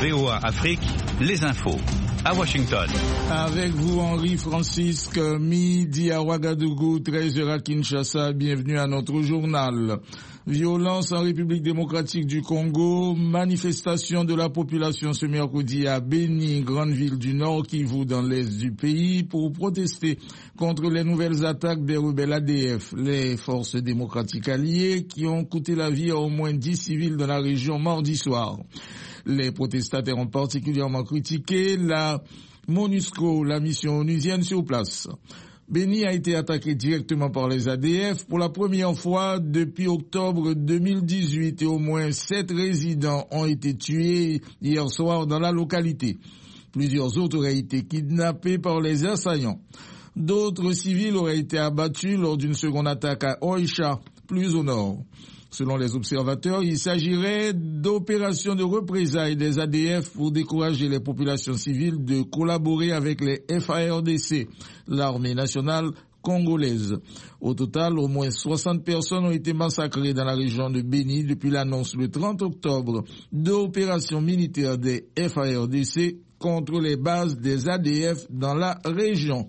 VOA Afrique, les infos. À Washington. Avec vous, Henri Francisque, midi à Ouagadougou, 13h à Kinshasa. Bienvenue à notre journal. Violence en République démocratique du Congo, manifestation de la population ce mercredi à Beni, grande ville du Nord Kivu dans l'est du pays, pour protester contre les nouvelles attaques des rebelles ADF, les forces démocratiques alliées qui ont coûté la vie à au moins 10 civils dans la région mardi soir. Les protestataires ont particulièrement critiqué la MONUSCO, la mission onusienne sur place. Beni a été attaqué directement par les ADF pour la première fois depuis octobre 2018 et au moins 7 résidents ont été tués hier soir dans la localité. Plusieurs autres auraient été kidnappés par les assaillants. D'autres civils auraient été abattus lors d'une seconde attaque à Oicha, plus au nord. Selon les observateurs, il s'agirait d'opérations de représailles des ADF pour décourager les populations civiles de collaborer avec les FARDC, l'armée nationale congolaise. Au total, au moins 60 personnes ont été massacrées dans la région de Beni depuis l'annonce le 30 octobre d'opérations militaires des FARDC contre les bases des ADF dans la région.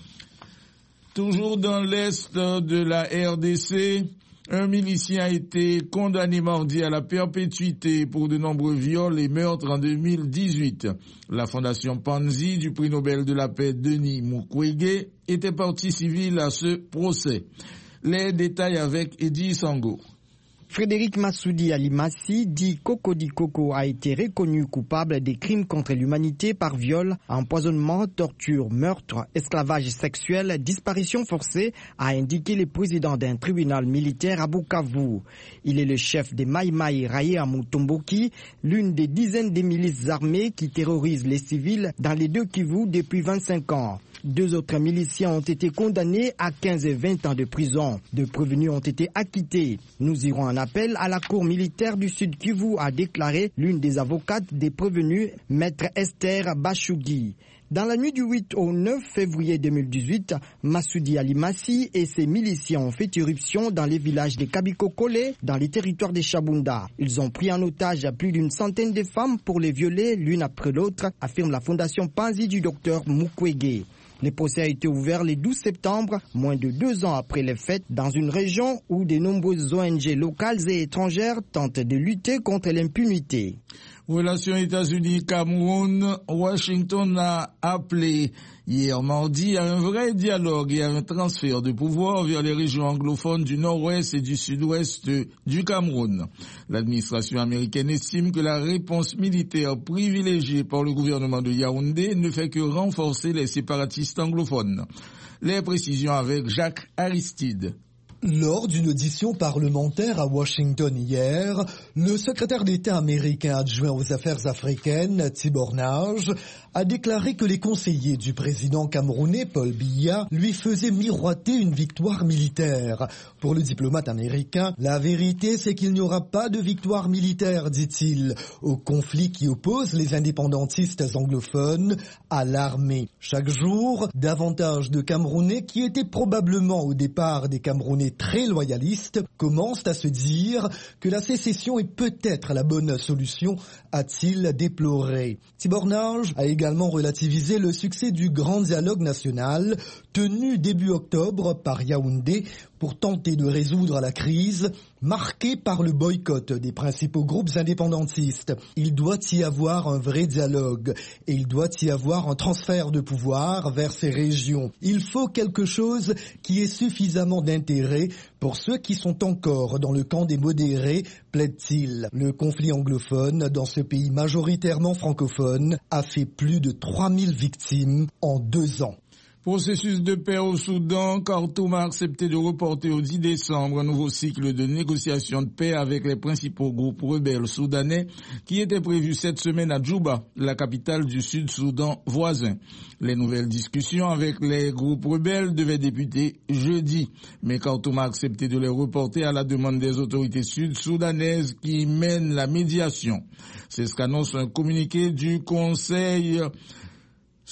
Toujours dans l'est de la RDC, un milicien a été condamné mardi à la perpétuité pour de nombreux viols et meurtres en 2018. La fondation Panzi du prix Nobel de la paix Denis Mukwege était partie civile à ce procès. Les détails avec Eddie Sango. Frédéric Massoudi Alimassi, dit Cocody Coco, a été reconnu coupable des crimes contre l'humanité par viol, empoisonnement, torture, meurtre, esclavage sexuel, disparition forcée, a indiqué le président d'un tribunal militaire à Bukavu. Il est le chef des Mai Mai Raye à Mutomboki, l'une des dizaines de milices armées qui terrorisent les civils dans les deux Kivu depuis 25 ans. 2 autres miliciens ont été condamnés à 15 et 20 ans de prison. 2 prévenus ont été acquittés. Nous irons en appel à la cour militaire du Sud Kivu, a déclaré l'une des avocates des prévenus, maître Esther Bachugui. Dans la nuit du 8 au 9 février 2018, Massoudi Alimassi et ses miliciens ont fait irruption dans les villages de Kabiko-Kole, dans les territoires des Chabunda. Ils ont pris en otage plus d'une centaine de femmes pour les violer l'une après l'autre, affirme la fondation Panzi du docteur Mukwege. Le procès a été ouvert le 12 septembre, moins de 2 ans après les fêtes, dans une région où de nombreuses ONG locales et étrangères tentent de lutter contre l'impunité. Relations États-Unis-Cameroun, Washington a appelé hier mardi à un vrai dialogue et à un transfert de pouvoir vers les régions anglophones du nord-ouest et du sud-ouest du Cameroun. L'administration américaine estime que la réponse militaire privilégiée par le gouvernement de Yaoundé ne fait que renforcer les séparatistes anglophones. Les précisions avec Jacques Aristide. Lors d'une audition parlementaire à Washington hier, le secrétaire d'État américain adjoint aux affaires africaines, Tibor Nage, a déclaré que les conseillers du président camerounais Paul Biya lui faisaient miroiter une victoire militaire. Pour le diplomate américain, la vérité c'est qu'il n'y aura pas de victoire militaire, dit-il, au conflit qui oppose les indépendantistes anglophones à l'armée. Chaque jour, davantage de Camerounais qui étaient probablement au départ des Camerounais très loyalistes commencent à se dire que la sécession est peut-être la bonne solution, a-t-il déploré. Tibor Nage a également relativisé le succès du grand dialogue national tenu début octobre par Yaoundé pour tenter de résoudre la crise marquée par le boycott des principaux groupes indépendantistes. Il doit y avoir un vrai dialogue et il doit y avoir un transfert de pouvoir vers ces régions. Il faut quelque chose qui ait suffisamment d'intérêt pour ceux qui sont encore dans le camp des modérés, plaide-t-il. Le conflit anglophone dans ce pays majoritairement francophone a fait plus de 3000 victimes en 2 ans. Processus de paix au Soudan, Khartoum a accepté de reporter au 10 décembre un nouveau cycle de négociations de paix avec les principaux groupes rebelles soudanais qui était prévu cette semaine à Djouba, la capitale du Sud-Soudan voisin. Les nouvelles discussions avec les groupes rebelles devaient débuter jeudi, mais Khartoum a accepté de les reporter à la demande des autorités sud-soudanaises qui mènent la médiation. C'est ce qu'annonce un communiqué du Conseil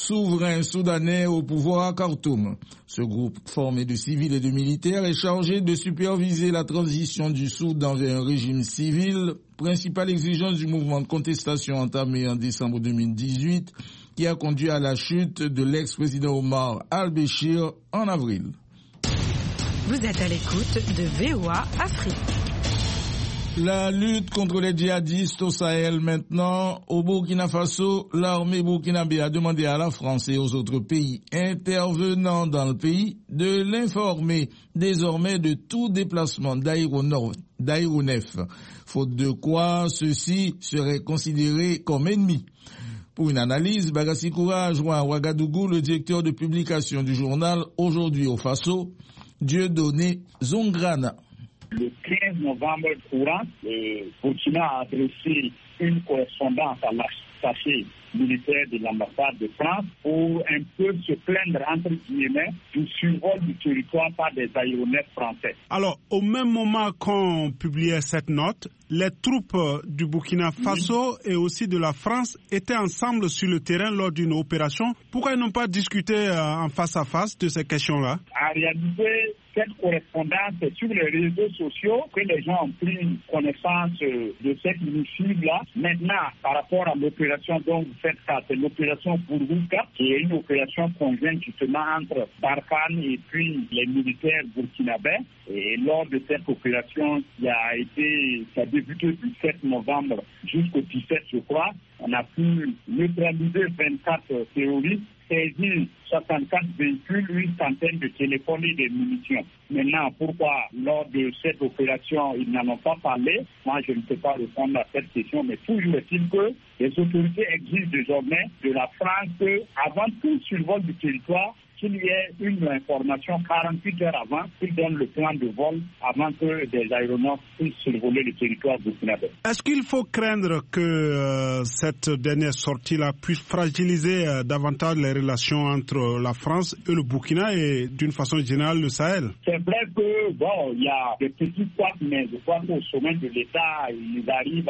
souverain soudanais au pouvoir à Khartoum. Ce groupe, formé de civils et de militaires, est chargé de superviser la transition du Soudan vers un régime civil, principale exigence du mouvement de contestation entamé en décembre 2018, qui a conduit à la chute de l'ex-président Omar al-Béchir en avril. Vous êtes à l'écoute de VOA Afrique. La lutte contre les djihadistes au Sahel maintenant. Au Burkina Faso, l'armée burkinabé a demandé à la France et aux autres pays intervenant dans le pays de l'informer désormais de tout déplacement d'aéronefs, faute de quoi ceux-ci seraient considérés comme ennemis. Pour une analyse, Bagassi Koura a joint à Ouagadougou le directeur de publication du journal Aujourd'hui au Faso, Dieudonné Zongrana. Le 15 novembre courant, le Burkina a adressé une correspondance à l'attaché militaire de l'ambassade de France pour un peu se plaindre, entre guillemets, du survol du territoire par des aéronefs français. Alors, au même moment qu'on publiait cette note, les troupes du Burkina Faso et aussi de la France étaient ensemble sur le terrain lors d'une opération. Pourquoi ils n'ont pas discuté en face à face de ces questions-là? En réalité, cette correspondance est sur les réseaux sociaux que les gens ont pris connaissance de cette missive-là. Maintenant, par rapport à l'opération dont vous faites ça, c'est l'opération Bourgouka, qui est une opération conjointe justement entre Barkhane et puis les militaires burkinabés. Et lors de cette opération, ça a débuté du 7 novembre jusqu'au 17, je crois. On a pu neutraliser 24 terroristes, saisir 64 véhicules, une centaine de téléphones et des munitions. Maintenant, pourquoi lors de cette opération, ils n'en ont pas parlé? Moi, je ne peux pas répondre à cette question, mais toujours est-il que les autorités exigent désormais de la France qu'avant tout survol du territoire, qu'il y ait une information 48 heures avant, qu'ils donnent le plan de vol avant que des aéronefs puissent survoler le territoire burkinabé. Est-ce qu'il faut craindre que cette dernière sortie-là puisse fragiliser davantage les relations entre la France et le Burkina et d'une façon générale le Sahel? C'est vrai que, il y a des petits couacs, mais je crois qu'au sommet de l'État, ils arrivent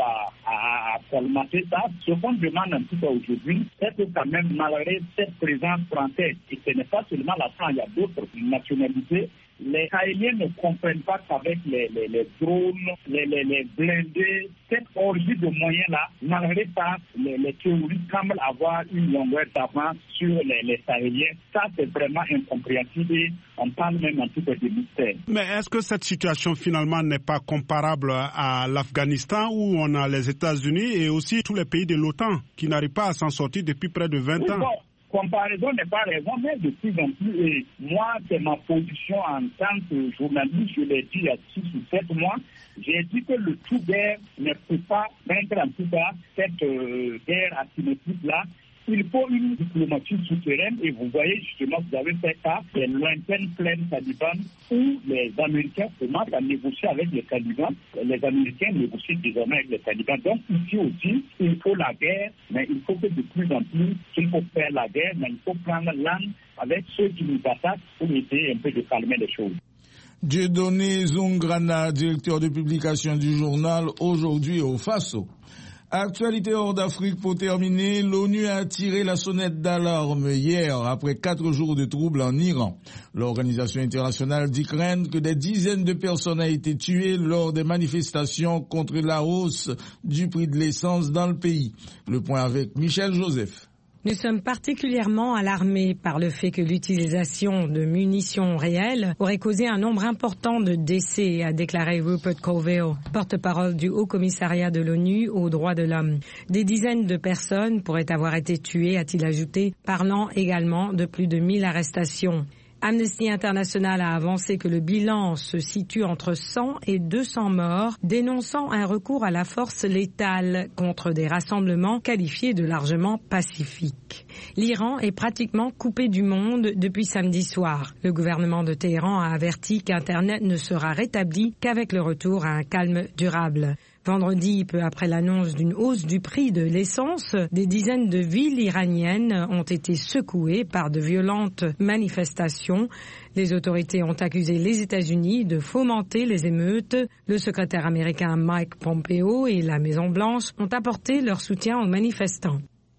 à colmater ça. Ce qu'on demande un petit peu aujourd'hui, c'est que quand même, malgré cette présence française, et ce n'est pas seulement la France, il y a d'autres nationalités, les Sahéliens ne comprennent pas qu'avec les drones, les blindés, cette orgie de moyens-là, malgré ça, les terroristes semblent avoir une longueur d'avance sur les Sahéliens. Ça, c'est vraiment incompréhensible et on parle même un petit peu de mystère. Mais est-ce que cette situation, finalement, n'est pas comparable à l'Afghanistan où on a les États-Unis et aussi tous les pays de l'OTAN qui n'arrivent pas à s'en sortir depuis près de 20 ans? Comparaison n'est pas raison, mais de plus en plus, et moi, c'est ma position en tant que journaliste, je l'ai dit il y a 6 ou 7 mois, j'ai dit que le tout guerre ne peut pas vaincre en tout cas cette guerre asymétrique-là. Il faut une diplomatie souterraine et vous voyez justement, vous avez fait ça, les lointaines plaines talibans où les Américains commencent à négocier avec les talibans. Les Américains négocient désormais avec les talibans. Donc ici aussi, il faut la guerre, mais il faut que de plus en plus, il faut faire la guerre, mais il faut prendre l'âne avec ceux qui nous attaquent pour essayer un peu de calmer les choses. Dieudonné Zongrana, directeur de publication du journal Aujourd'hui au Faso. Actualité hors d'Afrique pour terminer, l'ONU a tiré la sonnette d'alarme hier après 4 jours de troubles en Iran. L'organisation internationale dit craindre que des dizaines de personnes aient été tuées lors des manifestations contre la hausse du prix de l'essence dans le pays. Le point avec Michel Joseph. Nous sommes particulièrement alarmés par le fait que l'utilisation de munitions réelles aurait causé un nombre important de décès, a déclaré Rupert Colville, porte-parole du Haut-Commissariat de l'ONU aux droits de l'homme. Des dizaines de personnes pourraient avoir été tuées, a-t-il ajouté, parlant également de plus de 1000 arrestations. Amnesty International a avancé que le bilan se situe entre 100 et 200 morts, dénonçant un recours à la force létale contre des rassemblements qualifiés de largement pacifiques. L'Iran est pratiquement coupé du monde depuis samedi soir. Le gouvernement de Téhéran a averti qu'Internet ne sera rétabli qu'avec le retour à un calme durable. Vendredi, peu après l'annonce d'une hausse du prix de l'essence, des dizaines de villes iraniennes ont été secouées par de violentes manifestations. Les autorités ont accusé les États-Unis de fomenter les émeutes. Le secrétaire américain Mike Pompeo et la Maison-Blanche ont apporté leur soutien aux manifestants.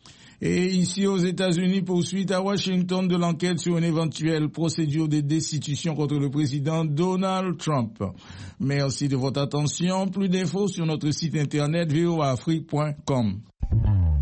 Et ici aux États-Unis, poursuite à Washington de l'enquête sur une éventuelle procédure de destitution contre le président Donald Trump. Merci de votre attention. Plus d'infos sur notre site internet voaafrique.com.